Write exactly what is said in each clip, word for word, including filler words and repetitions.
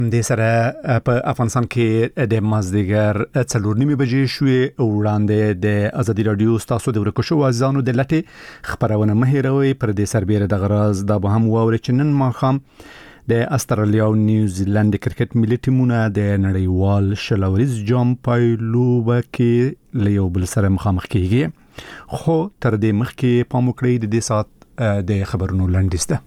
د سره په افغانستان کې د مازدیګر څلور نیمې بجې شوې وړاندې د ازادي رادیو تاسو د ورکو شو ځانو د لټې خبرونه مهیروي پر د سربېره د غراز د به هم واوري چې نن ماخام د استرالیا او نیوزیلند کرکټ ملي ټیمونه د نړیوال شلوريز جام پایلوب کې له یو بل سره مخامخ کیږي خو تر دې مخکې پام وکړئ د دې سات د خبرونو لنډیسته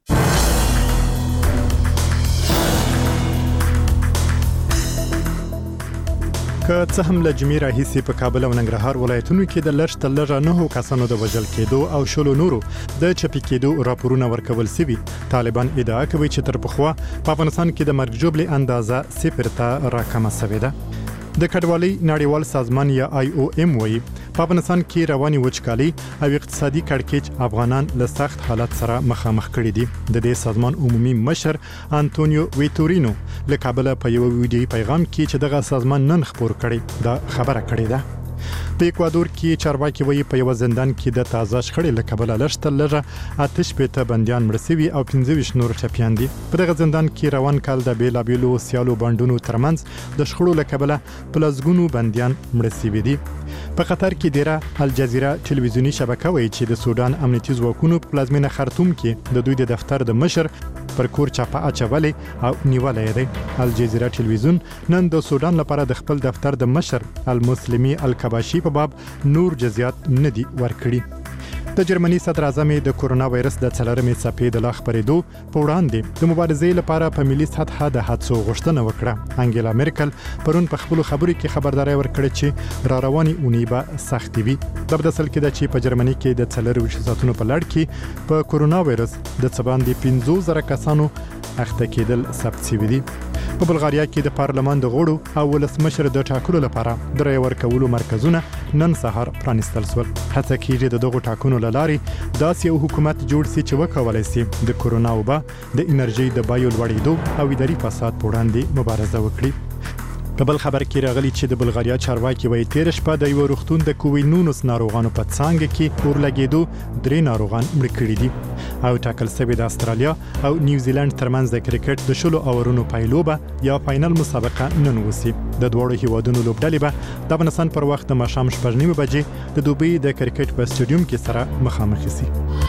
که څه هم له جمعې راهیسې په کابل او ننګرهار ولایتونو کې د لږ تر لږه نه کسانو د وژل کېدو او شلو نورو د چپی کېدو راپورونه ورکول سوي طالبان ادعا کوي چې تر پخوا په افغانستان کې د مرګ ژوبلې اندازه صفر ته راکمه شوې ده. د کډوالۍ نړیوال سازمان یا آی او ایم وایي په افغانستان کې رواني وچکالي او اقتصادي کړکېچ افغانان له سخت حالت سره مخامخ کړي دي. د دې سازمان عمومي مشر انټونیو ویټورینو له کابل په یو ویډیوي پیغام کې چې دغه سازمان نن خبر کړي دا خبره کړې ده. په ایکوادور کې چارواکي وایي په یو زندان کې د تازه شخړې له کبله لږ تر لږه آتش پته بنديان مړ شوي او پنځه ویشت نور ټپيان دي. په دغه زندان کې روان کال د بیلابیلو سیالو باندونو ترمنځ د شخړو له کبله پلازګونو بنديان مړ شوي دي. په قطر کې ډیره الجزیره ټلویزیونی شبکه وایي چې د سودان امنیتي ځواکونو په پلازمینه خرطوم کې د دوی د دفتر د مشر پر کور چاپه اچولې او نیولې ده. الجزیره ټلویزیون نن د سودان لپاره د خپل دفتر د مشر المسلمي الکباشي په باب نور جزئیات ندي ورکړي. د جرمني صدر اعظم د کورونا وایرس د څلورمې څپې د لا خبرېدو په وړاندې د مبارزې لپاره په ملي سطحه د حادثو غوښتنه وکړه. انګیلا مرکل پرون په خپل خبرو کې خبرداري ورکړه چې را رواني اونۍ به سخت وي. د بدسل کې د چې په جرمني کې د څلور ساعتونو په لړ کې په کورونا وایرس د څباندې پنځه زره کسانو اخته کېدل ثبت شوي دي. په بلغاریا کې د پارلمان د غړو او ولسمشر د ټاکلو لپاره د رای ورکولو مرکزونه نن سهار پرانیستل شول. هڅه کیږي د دغو ټاکنو لاري داسې یو حکومت جوړ شي چې وکولای شي د کورونا وبا د انرژي د بایو لوړېدو او اداري فساد په وړاندې مبارزه وکړي. په بل خبر کې راغلی چې د بلغاریا چارواکي وایي تیر شپه د یو روغتون د کووډ نولس ناروغانو په څنګه کې ورلګېدو درې ناروغان مړ کړي دي او ټاکل شوی د استرالیا او نیوزیلند ترمنځ د کرکټ د شلو اورونو پایلوبه یا فائنل مسابقه نن وسی. د دوړو هیوادونو لوبډلې به د افغانستان پر وخت د ماښام شپږ نیمې بجې د دوبۍ د کرکټ په سټډیوم کې سره مخامخ شي.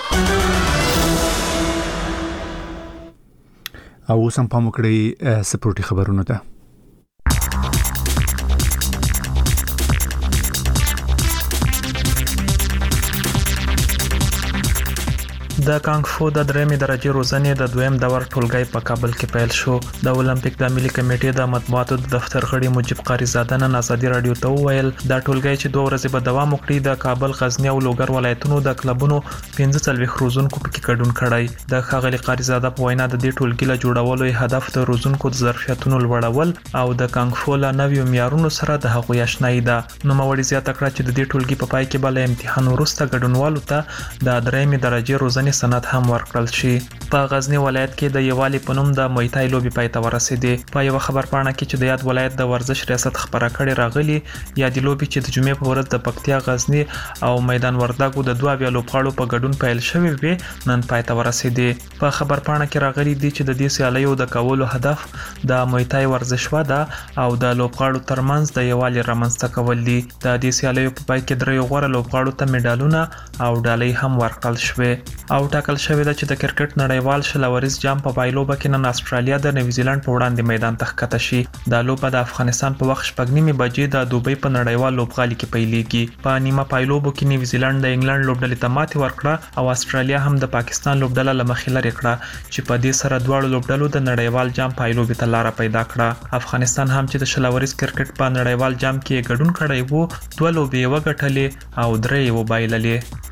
او سم پام وکړئ سپورټي خبرونه ده. د کانګ فو د درېمې درجه روزنې د دویم دور ټولګي په کابل کې پیل شو. د اولمپیک د ملي کمیټې د مطبوعاتو د دفتر غړي مجيب قاری زاده نن ازادي رادیو ته وویل دا ټولګي چې دوه ورځې به دوام وکړي د کابل، غزنی او لوګر ولایتونو د کلبونو پنځه څلوېښت روزونکو پکې ګډون کړی. د ښاغلي قاری زاده په وینا د دې ټولګي له جوړولو هدف د روزونکو د ظرفیتونو لوړول او د کانګ فو له نویو معیارونو سره د هغوی آشنایي ده. نوموړي زیاته کړه چې د دې ټولګي په پای کې بل امتحان وروسته ګډونوالو ته د درېمې درجه روزنې سند هم ورکړل شي. په غزنی ولایت کې د یوالي په نوم د مویتای لوبي پای ته ورسېدې. په یو خبر پاڼه کې چې د یاد ولایت د ورزش ریاست خبره کړې راغلي یا د لوبي چې د جمعې په ورځ د پکتیا، غزنی او میدان وردګو د دوه بیا لوبغاړو په ګډون پیل شوی وي نن پای ته ورسېدې. په خبر پاڼه کې راغلي دي چې د دې سیالیو د کولو هدف د مویتای ورزش وده او د لوبغاړو ترمنځ د یوالي رامنځته کول دي. د دې سیالیو په پای کې درې غوړه لوبغاړو ته میډالونه او ډالۍ هم ورکړل شوې او ټاکل شوې ده چې د کرکټ نړیوال شلوريز جام په پایلوبه کې نن استرالیا د نیوزیلند په وړاندې میدان ته ښکته شي. دا لوبه د افغانستان په وخت شپږ نیمې بجې د دوبۍ په نړیوال لوبغالي کې پیلېږي. په نیمه پایلوبو کې نیوزیلند د انګلند لوبډلې ته ماتې ورکړه او استرالیا هم د پاکستان لوبډله له مخې لرې کړه چې په دې سره دواړو لوبډلو د نړیوال جام پایلوبې ته لاره پیدا کړه. افغانستان هم چې د شلوريز کرکټ په نړیوال جام کې ګډون کړی وو دوه لوبې وګټلې او درې یې وبایللې.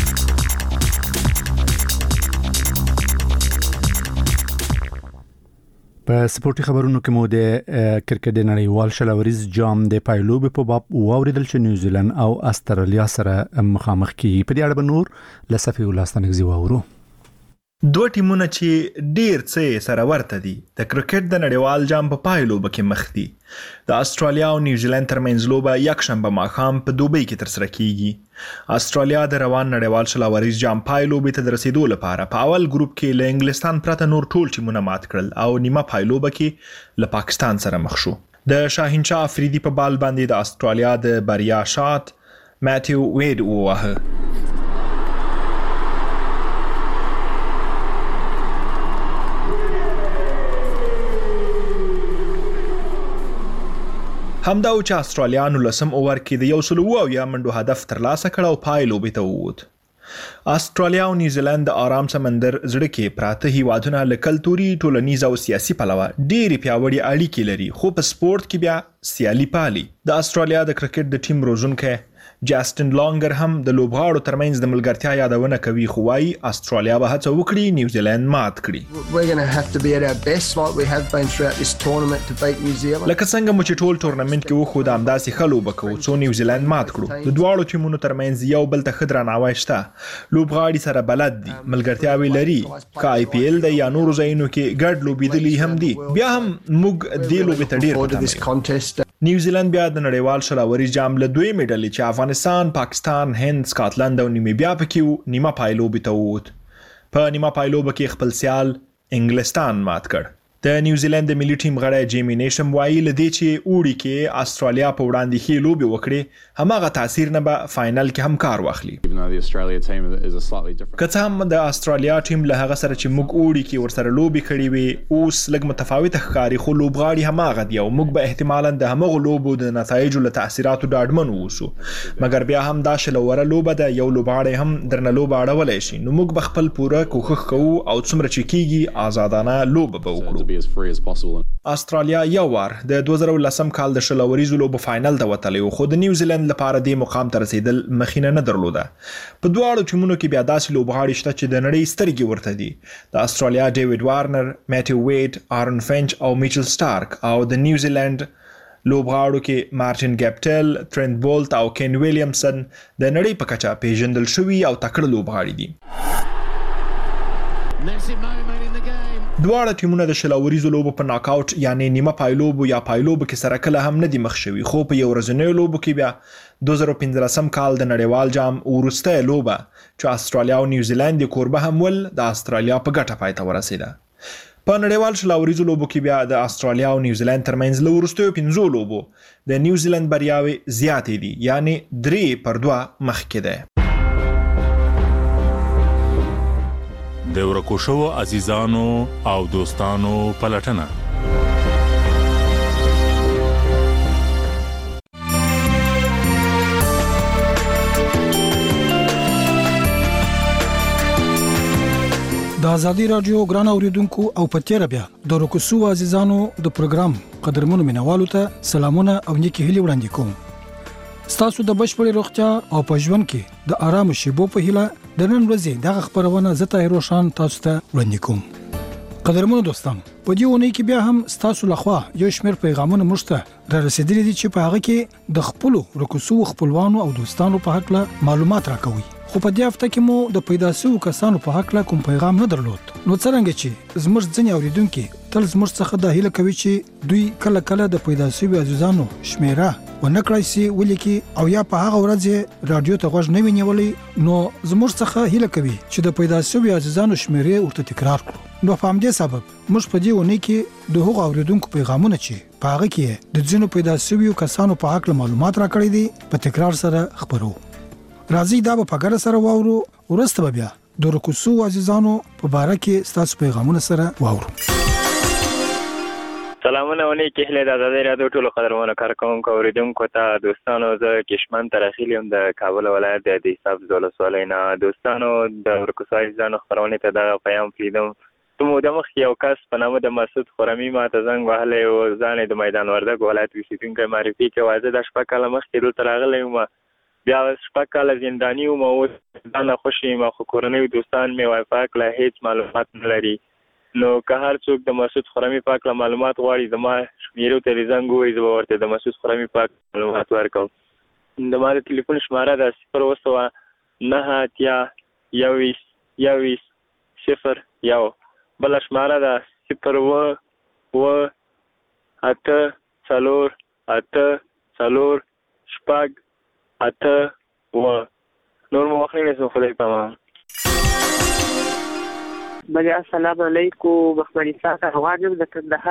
په سپورتي خبرونو کې مو د کرکټ نړیوال شلوريز جام د پایلوب په باب واوریدل چې نیوزیلند او استرالیا سره مخامخ کیږي. په دې اړه به نور لسفي ولستانګ زیواورو. دوه ټیمونه چې ډیر څه سره ورته دي د کرکټ د نړیوال جام په پایلوبه کې مخ دي. د استرالیا او نیوزیلند ترمنځ لوبه یکشنبه ماښام په دوبۍ کې ترسره کیږي. استرالیا د روان نړیوال شلاوریز جام پایلوبې ته د رسیدو لپاره په اول ګروپ کې له انګلستان پرته نور ټول ټیمونه مات کړل او نیمه پایلوبه کې له پاکستان سره مخ شو. د شاهینشاه افریدي په بال باندې د استرالیا د بریا شات ماتیو وید ووهه. همدا و چې استرالیانو لسم اوور کې د یو سل اویا منډو هدف ترلاسه کړ او پای لوبې ته ووت. استرالیا او نیوزیلند د آرام سمندر زړه کې پراته هیوادونه له کلتوري، ټولنیز او سیاسي پلوه ډېرې پیاوړې اړیکې لري، خو په سپورت کې بیا سیالي پالي. د استرالیا د کرکټ د ټیم روزونکی جاستن لانګر هم د لوبغاړو ترمنځ د ملګرتیا یادونه کوي، خو وايي استرالیا به هڅه وکړي نیوزیلند مات کړي. لکه څنګه مو چې ټول ټورنمنت کې وښود همداسې ښه لوبه کوو څو نیوزیلند مات کړو. د دواړو ټیمونو ترمنځ یو بل ته ښه درناوی شته، لوبغاړي سره بلد دي، ملګرتیاوې لري، که آی پی ایل دی یا نورو ځایونو کې ګډ لوبېدلي هم دي. بیا هم موږ دې لوبې ته ډېر پټ. نیوزیلند بیا د نړیوال شلاوري جام له دوی میډلې چې افغانستان، پاکستان، هند، سکاټلند او نیمیبیا پکې نیمه پایلوبې ته ووت. په نیمه پایلوبه کې خپل سیال انګلستان مات کړ. د نیوزیلند د ملي ټیم غړی جیمی نیشم وایي له دې چې اوړي کې استرالیا په وړاندې ښې لوبې وکړي، هماغه تاثیر نه به فاینل کې هم کار واخلي. که څه هم د استرالیا ټیم له هغه سره چې موږ اوړي کې ورسره لوبې کړې وي اوس لږ متفاوته ښکاري، خو لوبغاړي هماغه دي او موږ به احتمالا د همغو لوبو د نتایجو له تاثیراتو ډاډمن واوسو. مګر بیا هم دا شلوره لوبه ده، یو لوبغاړی هم درنه لوبه اړولی شي، نو موږ به خپل پوره کوښښ کوو او څومره چې کیږي آزادانه لوبه به وکړو. استرالیا یو وار د دوه زره لسم کال د شلوریزو لوبو فاینل ته وتلی و، خو د نیوزیلند لپاره دې مقام ته رسیدل مخینه نه درلوده. په دواړو ټیمونو کې بیا داسې لوبغاړي شته چې د نړۍ سترګې ورته دي. د استرالیا ډیوډ وارنر، میټیو وید، آرن فینچ او میچل سټارک، او د نیوزیلند لوبغاړو کې مارټین ګپټل، ټرنټ بولت او کین ویلیامسن د نړۍ په کچه پیژندل شوي او تکړه لوبغاړي دي. دواړه ټیمونه د شلاوریزو لوبو په ناک آوټ یعنی نیمه پایلوبو یا پایلوبو کې سره کله هم نه دي مخ شوي، خو په یو ورځنیو لوبو کې بیا دوه زره پنځلسم کال د نړیوال جام وروستۍ لوبه چې استرالیا او نیوزیلند یې کوربه هم ول د استرالیا په ګټه پای ته ورسېده. په نړیوال شلاوریزو لوبو کې بیا د استرالیا او نیوزیلند ترمنځ له وروستیو پنځو لوبو د نیوزیلند بریاوې زیاتې دي، یعنی درې پر دوه مخکې ده. د ورکو شوو عزیزانو او دوستانو پلټنه. د ازادي رادیو ګران اوریدونکو او پتیره بیا د ورکو شوو عزیزانو د پروګرام قدرمنو مینوالو ته سلامونه او نیکی هیلې وړاندې کوم. ستاسو د بشپړې روغتیا او په ژوند کې د آرام شیبو په هیله د نن ورځې دغه خبرونه زه طاهر روشن تاسو ته وړاندې کوم. قدرمنو دوستان، په دې ونې کې بیا هم ستاسو لخوا یو شمېر پیغامونه موږ ته را رسیدلي دي چې په هغه کې د خپلو ورکوسو خپلوانو او دوستانو په هکله معلومات راکوي، خو په دې هفته کې مو د پیدا شوو کسانو په هکله کوم پیغام نه درلود. نو څرنګه چې زموږ ځینې اوریدونکي تل زموږ څخه د هیله کوي چې دوی کله کله د پیدا شوو عزیزانو شمیره ونکړای شي ولیکي او یا په هغه ورځ رادیو ته غوږ نه وینولي، نو زموږ څخه هیله کوي چې د پیدا شوو عزیزانو شمیره ورته تکرار کړو. نو په همدې سبب موږ په دې ونې کې د هغو اوریدونکو پیغامونه چې په هغه کې د ځینو پیدا شوو کسانو په هکله معلومات راکړي دي په تکرار سره خبرو. راځي دا په ګډه سره واورو، ورسته بیا د ورکوسو عزیزانو په باره کې ستاسو پیغامونه سره واورو. سلامونه ونی کې هله د آزادۍ رادیو ټولو قدرمنو کارکونکو اوریدونکو ته دوستانو، زه کشمن ترخیل یم د کابل ولایت د دیساب ولسوالۍ نه. دوستانو، د ورکوسو عزیزانو خبرونه ته دا پیغام لیدم. ته مو د مخ یو کس په نامه د مسعود خرمی ما ته زنګ وهلی او ځان د میدان وردګ ولایت اوسېدونکی معرفي کړ. واځه د شپږ کاله مخکې دلته راغلی یم، بیا شپږ کاله زنداني وم، اوس ځان خوښ یم، خو کورنۍ دوستان مې وایي په هکله هېڅ معلومات نه لري. نو که هر څوک د مسعود خرمی په هکله معلومات غواړي زما شمیرو ته دې زنګ ووایي، زه به ورته د مسعود خرمی په هکله معلومات ورکوم. د ما د تلیفون شماره ده صفر اوه سوه نهه اتیا یوویشت یوویشت صفر یو. بل شماره ده صفر و و اته څلور اته څلور شپږ اته و. نور مو وخت نه نسو خدای پامان. بله السلام علیکم. مخمدي ساعة واجب د